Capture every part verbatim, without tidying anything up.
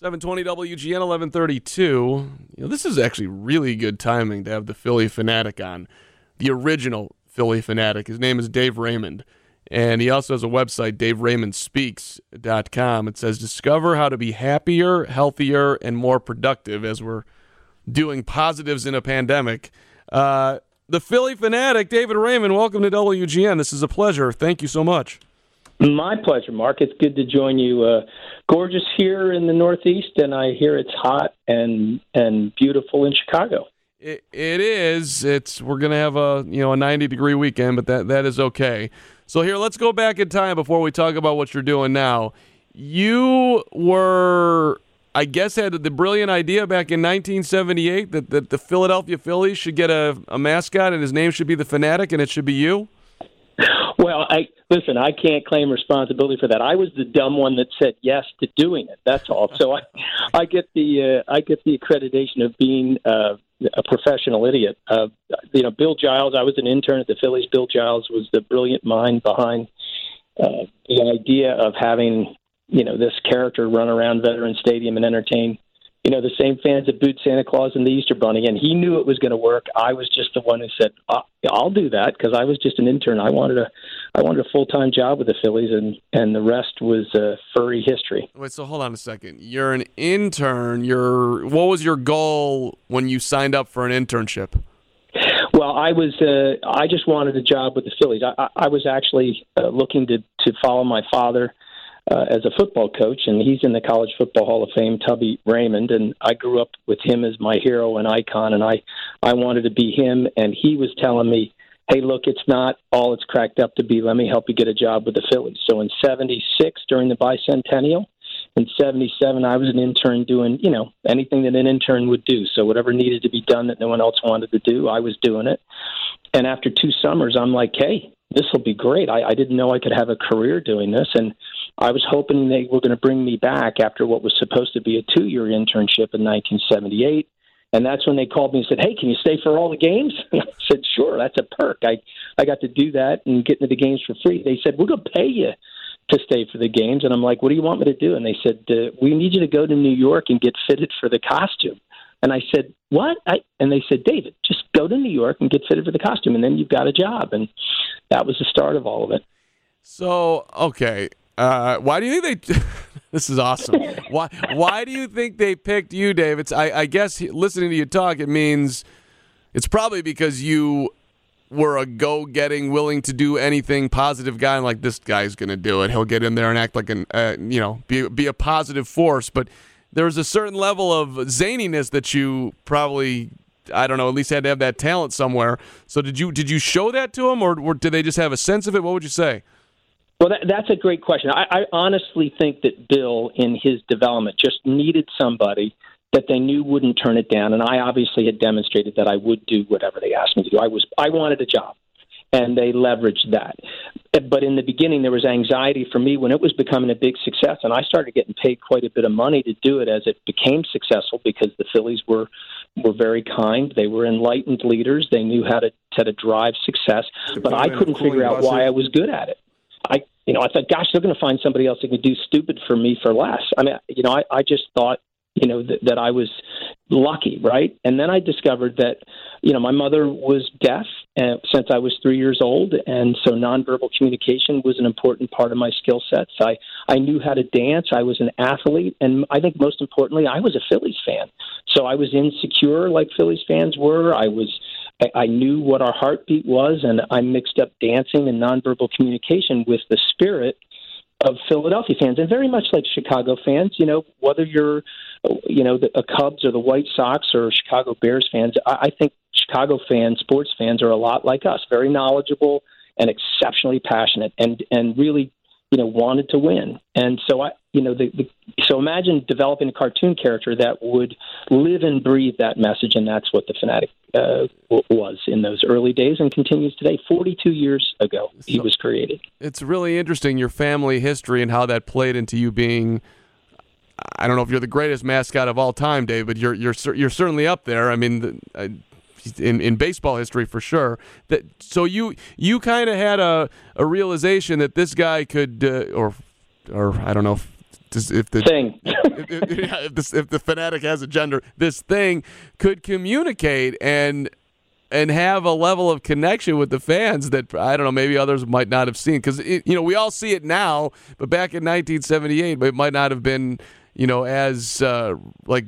seven twenty W G N, eleven thirty-two. You know, this is actually really good timing to have the Philly Fanatic on. The original Philly Fanatic. His name is Dave Raymond. And he also has a website, dave raymond speaks dot com. It says, discover how to be happier, healthier, and more productive as we're doing positives in a pandemic. Uh, the Philly Fanatic, David Raymond, welcome to W G N. This is a pleasure. Thank you so much. My pleasure, Mark. It's good to join you. Uh, gorgeous here in the Northeast, and I hear it's hot and and beautiful in Chicago. It, it is. It's we're gonna have a you know a ninety degree weekend, but that that is okay. So here, let's go back in time before we talk about what you're doing now. You were, I guess, had the brilliant idea back in nineteen seventy-eight that, that the Philadelphia Phillies should get a, a mascot and his name should be the Fanatic, and it should be you. Well, I listen. I can't claim responsibility for that. I was the dumb one that said yes to doing it. That's all. So I, I get the uh, I get the accreditation of being uh, a professional idiot. Uh, you know, Bill Giles. I was an intern at the Phillies. Bill Giles was the brilliant mind behind uh, the idea of having you know this character run around Veterans Stadium and entertain you know the same fans that booed Santa Claus and the Easter Bunny. And he knew it was going to work. I was just the one who said, I'll do that because I was just an intern. I wanted a, I wanted a full-time job with the Phillies, and, and the rest was uh, furry history. Wait, so hold on a second. You're an intern. You're what was your goal when you signed up for an internship? Well, I was, uh, I just wanted a job with the Phillies. I, I, I was actually uh, looking to, to follow my father uh, as a football coach, and he's in the College Football Hall of Fame, Tubby Raymond, and I grew up with him as my hero and icon, and I, I wanted to be him, and he was telling me, hey, look, it's not all it's cracked up to be. Let me help you get a job with the Phillies. So in seventy-six, during the bicentennial, in seventy-seven, I was an intern doing, you know, anything that an intern would do. So whatever needed to be done that no one else wanted to do, I was doing it. And after two summers, I'm like, hey, this will be great. I, I didn't know I could have a career doing this. And I was hoping they were going to bring me back after what was supposed to be a two-year internship in nineteen seventy-eight. And that's when they called me and said, hey, can you stay for all the games? I said, sure, that's a perk. I, I got to do that and get into the games for free. They said, we're going to pay you to stay for the games. And I'm like, what do you want me to do? And they said, uh, we need you to go to New York and get fitted for the costume. And I said, what? I, and they said, David, just go to New York and get fitted for the costume, and then you've got a job. And that was the start of all of it. So, okay. Uh, why do you think they – this is awesome. Why Why do you think they picked you, Dave? It's, I, I guess listening to you talk, it means it's probably because you were a go-getting, willing to do anything positive guy, and like, this guy's going to do it. He'll get in there and act like an uh, – you know, be, be a positive force. But there's a certain level of zaniness that you probably – I don't know, at least had to have that talent somewhere. So did you did you show that to them, or, or did they just have a sense of it? What would you say? Well, that, that's a great question. I, I honestly think that Bill, in his development, just needed somebody that they knew wouldn't turn it down. And I obviously had demonstrated that I would do whatever they asked me to do. I was I wanted a job, and they leveraged that. But in the beginning, there was anxiety for me when it was becoming a big success, and I started getting paid quite a bit of money to do it as it became successful because the Phillies were were very kind. They were enlightened leaders. They knew how to how to drive success. But I couldn't figure out why I was good at it. I, you know, I thought, gosh, they're going to find somebody else that could do stupid for me for less. I mean, you know, I, I just thought, you know, that, that I was lucky, right? And then I discovered that, you know, my mother was deaf uh, since I was three years old, and so nonverbal communication was an important part of my skill sets. I, I knew how to dance. I was an athlete, and I think most importantly, I was a Phillies fan. So I was insecure like Phillies fans were. I was I knew what our heartbeat was, and I mixed up dancing and nonverbal communication with the spirit of Philadelphia fans, and very much like Chicago fans. You know, whether you're, you know, the Cubs or the White Sox or Chicago Bears fans, I, I think Chicago fans, sports fans, are a lot like us, very knowledgeable and exceptionally passionate, and and really, you know, wanted to win. And so I, you know, the, the so imagine developing a cartoon character that would live and breathe that message, and that's what the Fanatic uh, was in those early days and continues today. forty-two years ago, he so, was created. It's really interesting, your family history and how that played into you being, I don't know if you're the greatest mascot of all time, Dave, but you're you're you're certainly up there. I mean, the, uh, in in baseball history for sure. That so you you kind of had a a realization that this guy could, uh, or or I don't know if this, if the thing, if, if, if, this, if the Fanatic has a gender, this thing could communicate and and have a level of connection with the fans that I don't know, maybe others might not have seen. Because you know, we all see it now, but back in nineteen seventy-eight, it might not have been, you know, as uh, like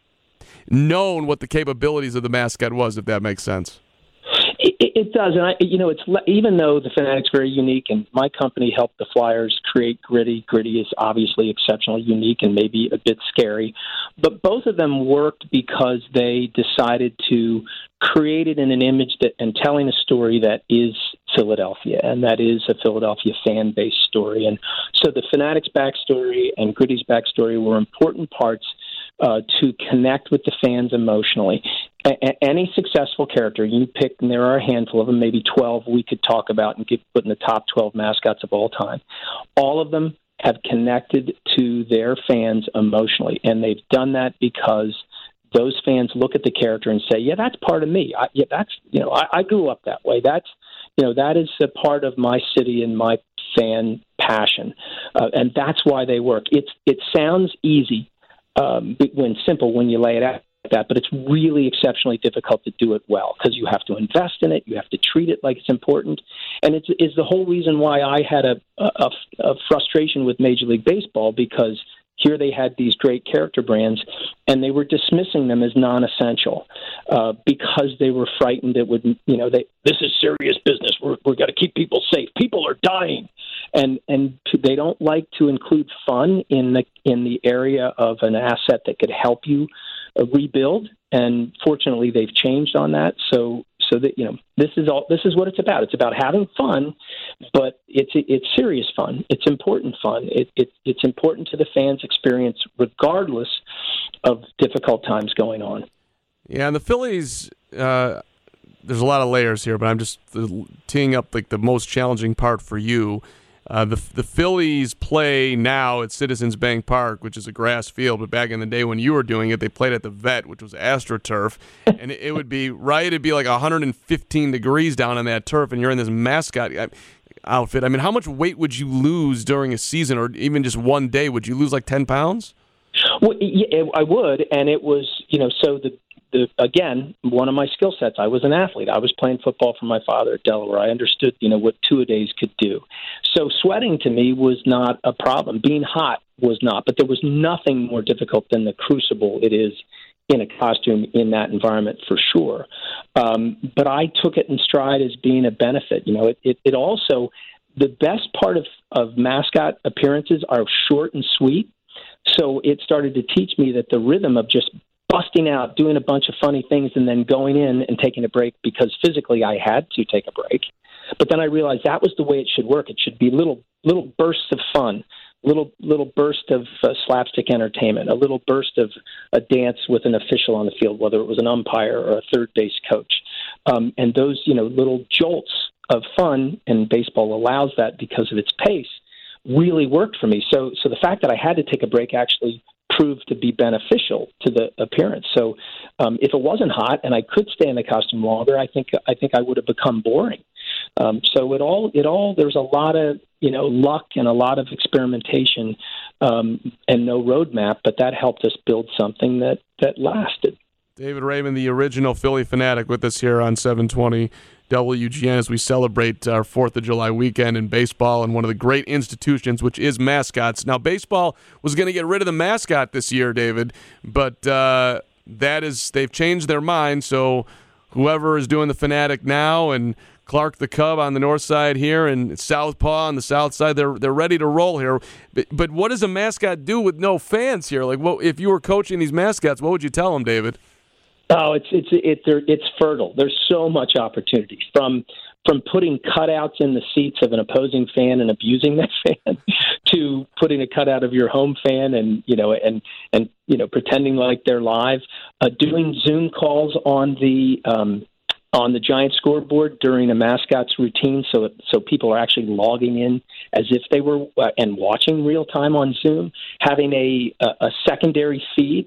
known what the capabilities of the mascot was, if that makes sense. It, it does, and I, you know, it's even though the Fanatic's very unique, and my company helped the Flyers create Gritty. Gritty is obviously exceptionally unique and maybe a bit scary, but both of them worked because they decided to create it in an image that and telling a story that is Philadelphia, and that is a Philadelphia fan-based story. And so the Fanatic's backstory and Gritty's backstory were important parts uh, to connect with the fans emotionally. A- any successful character you pick, and there are a handful of them, maybe twelve we could talk about and get put in the top twelve mascots of all time. All of them have connected to their fans emotionally, and they've done that because those fans look at the character and say, "Yeah, that's part of me. I, yeah, that's you know, I, I grew up that way. That's you know, that is a part of my city and my fan passion, uh, and that's why they work." It's it sounds easy um, when simple when you lay it out like that, but it's really exceptionally difficult to do it well because you have to invest in it, you have to treat it like it's important, and it's is the whole reason why I had a, a, a frustration with Major League Baseball, because here they had these great character brands, and they were dismissing them as non-essential uh, because they were frightened it would, you know, they this is serious business. We're we're got to keep people safe. People are dying, and and they don't like to include fun in the in the area of an asset that could help you uh, rebuild. And fortunately, they've changed on that. So. So that you know, this is all. This is what it's about. It's about having fun, but it's it's serious fun. It's important fun. It, it it's important to the fans' experience, regardless of difficult times going on. Yeah, and the Phillies. Uh, there's a lot of layers here, but I'm just teeing up like the most challenging part for you. Uh, the the Phillies play now at Citizens Bank Park, which is a grass field, but back in the day when you were doing it, they played at the Vet, which was AstroTurf, and it, it would be, right, it'd be like one hundred fifteen degrees down on that turf, and you're in this mascot outfit. I mean, how much weight would you lose during a season, or even just one day? Would you lose like ten pounds? Well, yeah, I would, and it was, you know, so the The, again, one of my skill sets, I was an athlete. I was playing football for my father at Delaware. I understood, you know, what two-a-days could do. So sweating to me was not a problem. Being hot was not. But there was nothing more difficult than the crucible it is in a costume in that environment, for sure. Um, but I took it in stride as being a benefit. You know, it, it, it also, the best part of, of mascot appearances are short and sweet. So it started to teach me that the rhythm of just busting out, doing a bunch of funny things, and then going in and taking a break, because physically I had to take a break. But then I realized that was the way it should work. It should be little little bursts of fun, little little burst of uh, slapstick entertainment, a little burst of a dance with an official on the field, whether it was an umpire or a third base coach. Um, and those, you know, little jolts of fun, and baseball allows that because of its pace, really worked for me. So, so the fact that I had to take a break actually proved to be beneficial to the appearance. So um, if it wasn't hot and I could stay in the costume longer, I think I think I would have become boring. Um, so it all it all there's a lot of you know luck and a lot of experimentation um, and no roadmap, but that helped us build something that that lasted. David Raymond, the original Philly Fanatic, with us here on seven twenty W G N as we celebrate our fourth of July weekend in baseball and one of the great institutions, which is mascots. Now, baseball was going to get rid of the mascot this year, David, but uh, that is they've changed their mind, so whoever is doing the Fanatic now, and Clark the Cub on the north side here, and Southpaw on the south side, they're they're ready to roll here. But, but what does a mascot do with no fans here? Like, what, if you were coaching these mascots, what would you tell them, David? Oh, it's it's it's it's fertile. There's so much opportunity from from putting cutouts in the seats of an opposing fan and abusing that fan, to putting a cutout of your home fan and you know and and you know pretending like they're live, uh, doing Zoom calls on the um, on the giant scoreboard during a mascot's routine, so so people are actually logging in as if they were uh, and watching real time on Zoom, having a a, a secondary feed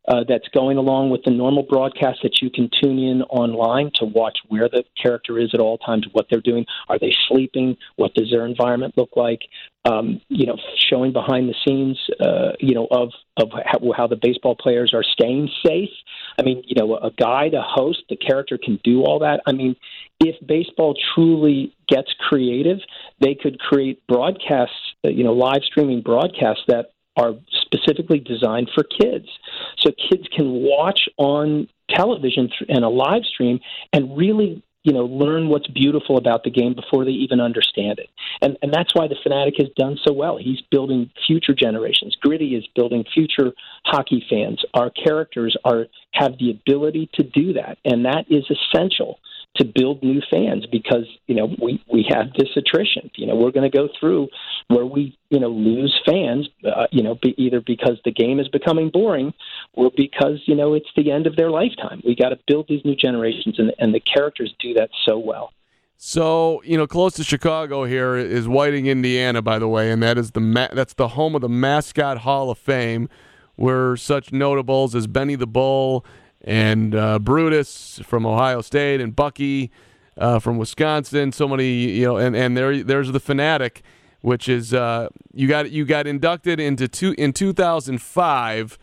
uh, that's going along with the normal broadcast that you can tune in online to watch where the character is at all times, what they're doing. Are they sleeping? What does their environment look like? Um, you know, showing behind the scenes, uh, you know, of of how, how the baseball players are staying safe. I mean, you know, a guide, a host, the character can do all that. I mean, if baseball truly gets creative, they could create broadcasts, you know, live streaming broadcasts that are specifically designed for kids. So kids can watch on television and a live stream and really, you know, learn what's beautiful about the game before they even understand it. And and that's why the Fanatic has done so well. He's building future generations. Gritty is building future hockey fans. Our characters are have the ability to do that, and that is essential to build new fans because, you know, we, we have this attrition. You know, we're going to go through where we, you know, lose fans, uh, you know, be, either because the game is becoming boring or because, you know, it's the end of their lifetime. We got to build these new generations, and, and the characters do that so well. So, you know, close to Chicago here is Whiting, Indiana, by the way, and that is the ma- that's the home of the Mascot Hall of Fame, where such notables as Benny the Bull and uh, Brutus from Ohio State and Bucky uh, from Wisconsin, so many, you know, and, and there there's the Fanatic, which is uh, you got you got inducted into two in two thousand five.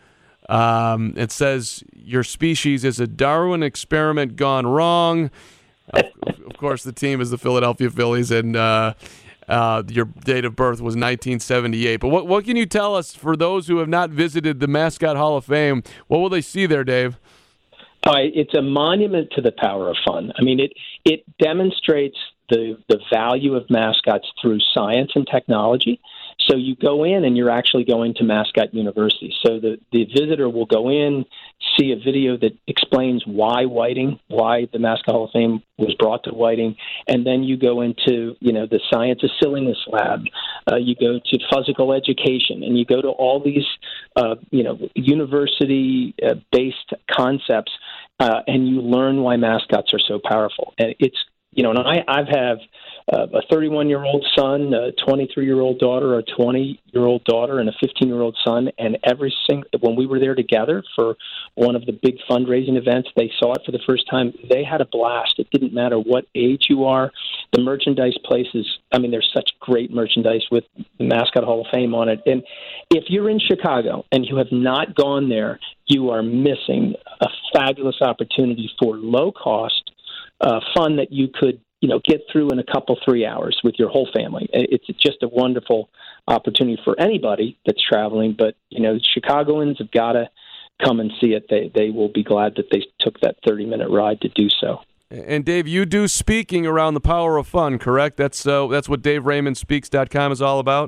Um, it says your species is a Darwin experiment gone wrong. Of, of course, the team is the Philadelphia Phillies, and uh, uh, your date of birth was nineteen seventy-eight. But what what can you tell us for those who have not visited the Mascot Hall of Fame? What will they see there, Dave? Uh, it's a monument to the power of fun. I mean, it it demonstrates the the value of mascots through science and technology. So you go in and you're actually going to Mascot University. So the, the visitor will go in, see a video that explains why Whiting, why the Mascot Hall of Fame was brought to Whiting, and then you go into, you know, the Science of Silliness Lab. Uh, you go to physical education, and you go to all these, uh, you know, university-based concepts, uh, and you learn why mascots are so powerful. And it's, you know, and I I've have. Uh, a thirty-one-year-old son, a twenty-three-year-old daughter, a twenty-year-old daughter, and a fifteen-year-old son. And every single when we were there together for one of the big fundraising events, they saw it for the first time. They had a blast. It didn't matter what age you are. The merchandise places, I mean, there's such great merchandise with the Mascot Hall of Fame on it. And if you're in Chicago and you have not gone there, you are missing a fabulous opportunity for low-cost uh, fun that you could, you know, get through in a couple, three hours with your whole family. It's just a wonderful opportunity for anybody that's traveling. But, you know, Chicagoans have got to come and see it. They they will be glad that they took that thirty-minute ride to do so. And, Dave, you do speaking around the power of fun, correct? That's uh, that's what Dave Raymond Speaks dot com is all about?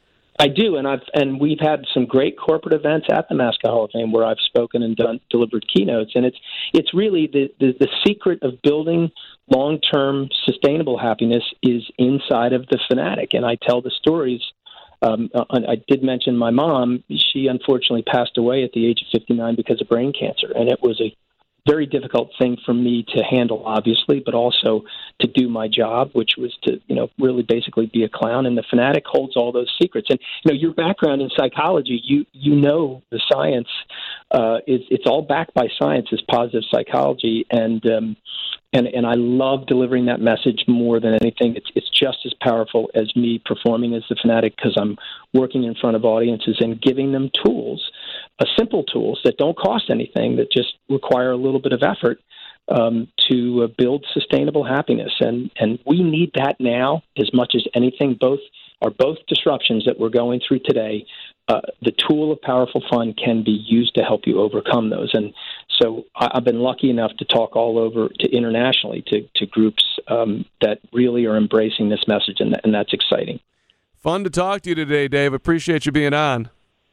I do, and I've and we've had some great corporate events at the Mascot Hall of Fame where I've spoken and done delivered keynotes, and it's it's really the the, the secret of building long-term sustainable happiness is inside of the Fanatic, and I tell the stories. Um, I did mention my mom. She unfortunately passed away at the age of fifty-nine because of brain cancer, and it was a very difficult thing for me to handle, obviously, but also to do my job, which was to, you know, really basically be a clown. And the Fanatic holds all those secrets. And, you know, your background in psychology, you you know the science uh, is it's all backed by science, is positive psychology, and um, and and I love delivering that message more than anything. It's it's just as powerful as me performing as the Fanatic because I'm working in front of audiences and giving them tools. Uh, simple tools that don't cost anything, that just require a little bit of effort um, to uh, build sustainable happiness. And, and we need that now as much as anything. Both are both disruptions that we're going through today. Uh, the tool of powerful fun can be used to help you overcome those. And so I, I've been lucky enough to talk all over to internationally to, to groups um, that really are embracing this message, and, and that's exciting. Fun to talk to you today, Dave. Appreciate you being on.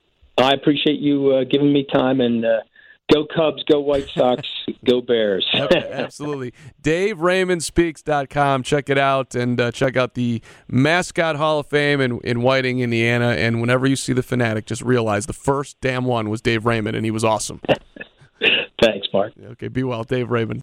I appreciate you uh, giving me time, and uh, go Cubs, go White Sox, go Bears. Absolutely. Dave Raymond Speaks dot com. Check it out, and uh, check out the Mascot Hall of Fame in, in Whiting, Indiana. And whenever you see the Fanatic, just realize the first damn one was Dave Raymond, and he was awesome. Thanks, Mark. Okay, be well. Dave Raymond.